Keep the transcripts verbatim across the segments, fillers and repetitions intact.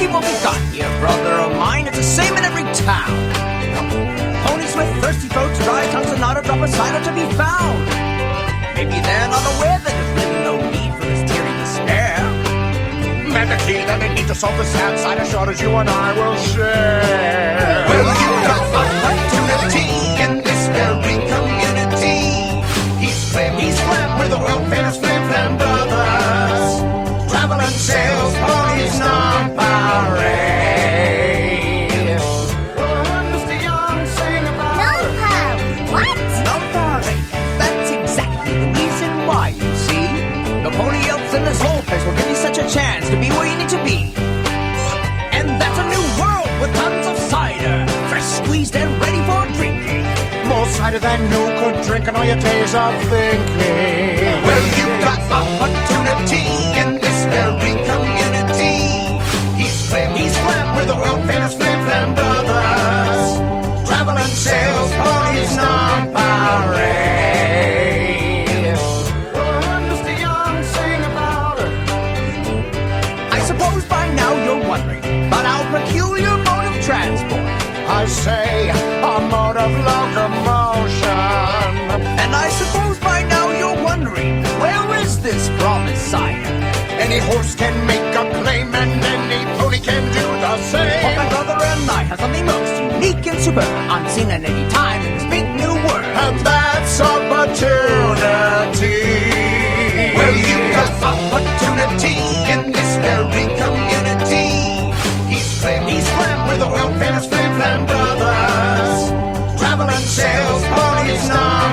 see what we got here, brother of mine. It's the same in every town. Ponies with thirsty throats, dry tongues, and not a drop of cider to be found. Maybe they're not aware that there's really no need for this teary despair. And the key that they need to solve the sad side of shortage you and I will share. Well, you got opportunity in this very community. He's Flim, he's Flim, we're the world famous Flim Flam Brothers. Travel and sales, ponies, non-parade. What's the young sing about? No, what? Non-parade. That's exactly the reason why, you see. The pony elves in this whole place will give you such a chance to be where you need to be. And that's a new world with tons of cider, fresh squeezed and ready for drinking. More cider than you could drink in all your days of thinking. Well, you got opportunity in this very community. He's Flim, he's Flim, we're the world famous Flim Flam Brothers. Travel and sales, ponies, non-parade. What's the young sing about her? I suppose by now you're wondering about our peculiar mode of transport. I say, a mode of locomotion. And I suppose by now you're wondering, where is this promised cider? Any horse can make a claim and any pony can do the same. My brother and I have something most unique and superb, unseen at any time in this big new world. And that's opportunity. Well, you got opportunity in this very community. He's Flim, he's Flim, we're the world famous Flim Flam Brothers. Travel and sales, ponies,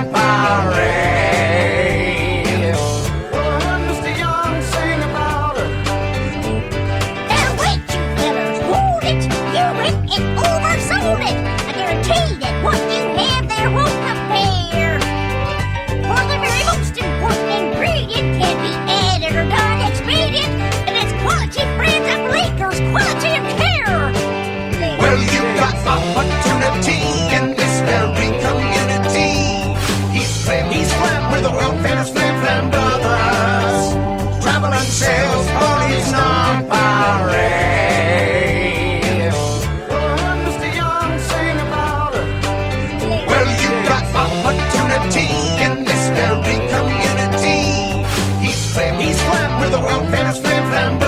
non-parade. What's the young sing about her? Now wait, you fellas, hold it! You ripped and oversold it! I guarantee that what you have there won't compare. For the very most important ingredient can be added or done expedient, and it's quality brands of liquors, quality and care. Well, you got opportunity in this very community. He's Flim, he's Flim, we're the world famous Flim Flam Brothers. Travel and sales, ponies, non-parade. What's the young sing about her? Well, you got opportunity in this very community. He's Flim, he's Flim, we're the world famous Flim Flam Brothers.